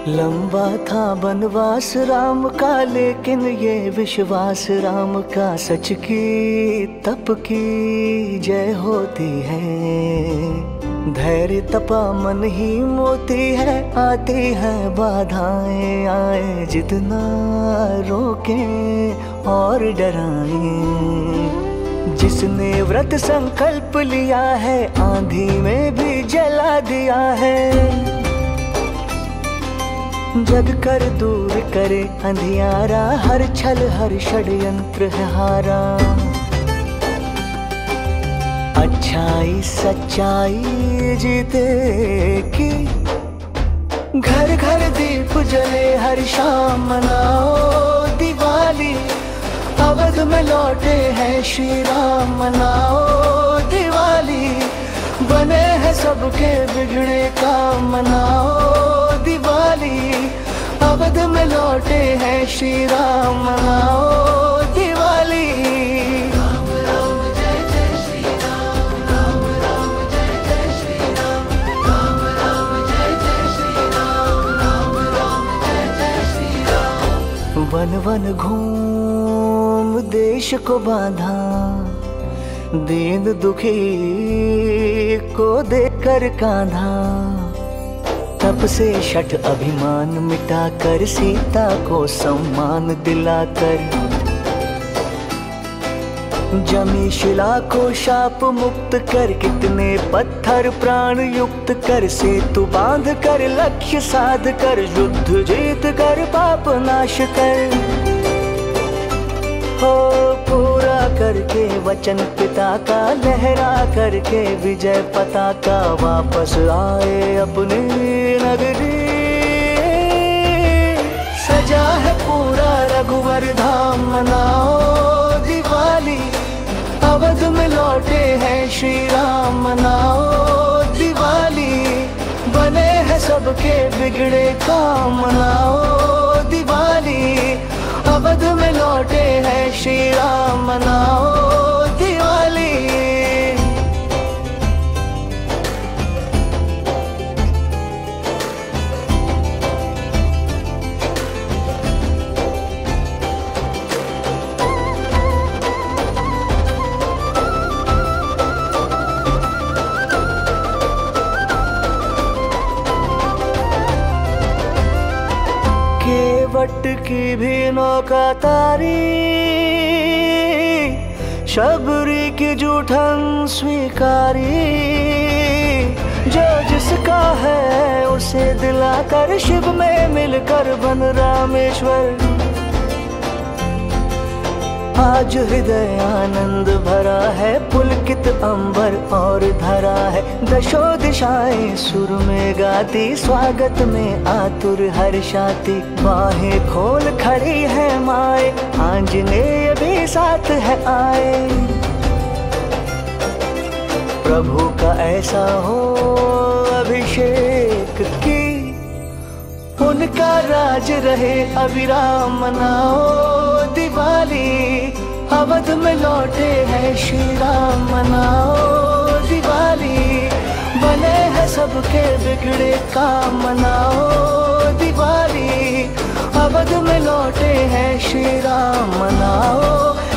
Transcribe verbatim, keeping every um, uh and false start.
लंबा था बनवास राम का, लेकिन ये विश्वास राम का, सच की तप की जय होती है। धैर्य तपा मन ही मोती है, आती है बाधाएं आए, जितना रोके और डराएं। जिसने व्रत संकल्प लिया है, आंधी में भी जला दिया है। जग कर दूर करे अंधियारा, हर छल हर षड्यंत्र है हारा। अच्छाई सच्चाई जीतेगी, घर घर दीप जले हर शाम मनाओ दिवाली। अवध में लौटे हैं श्री राम, मनाओ दिवाली। बने हैं सबके बिगड़े काम, मनाओ दिवाली। अवध में लौटे हैं श्री राम, मनाओ दिवाली। राम राम जय जय श्री राम, राम राम जय जय श्री राम, राम राम जय जय श्री राम, राम राम जय जय श्री राम। वन वन घूम देश को बांधा, दीन दुखी को देकर कांधा। तब से शठ अभिमान मिटाकर, सीता को सम्मान दिलाकर। जमी शिला को शाप मुक्त कर, कितने पत्थर प्राण युक्त कर। सेतु बांध कर लक्ष्य साध कर, युद्ध जीत कर पाप नाश कर। हो पूरा करके वचन पिता का, लहरा करके विजय पताका। वापस आए अपनी नगरी, सजा है पूरा रघुवर धाम, मनाओ दिवाली। अवध में लौटे हैं श्री राम, मनाओ दिवाली। बने हैं सबके बिगड़े काम, मनाओ दिवाली। अवध में लौटे हैं श्री राम, मनाओ दिवाली। केवट की भी नौका तारी, शबरी की जूठन स्वीकारी। जो जिसका है उसे दिलाकर, शिव में मिलकर बन रामेश्वर। आज हृदय आनंद भरा है, पुलकित अंबर और धरा है। दशो दिशाएं सुर में गाती, स्वागत में आतुर हर्षाती। बाहें खोल खड़ी है माए, आंजनेय भी साथ है आए। प्रभु का ऐसा हो अभिषेक की, उनका राज रहे अविराम, मनाओ दिवाली। अवध में लौटे हैं श्री राम, मनाओ दिवाली। बने हैं सबके बिगड़े काम, मनाओ दिवाली। अवध में लौटे हैं श्री राम, मनाओ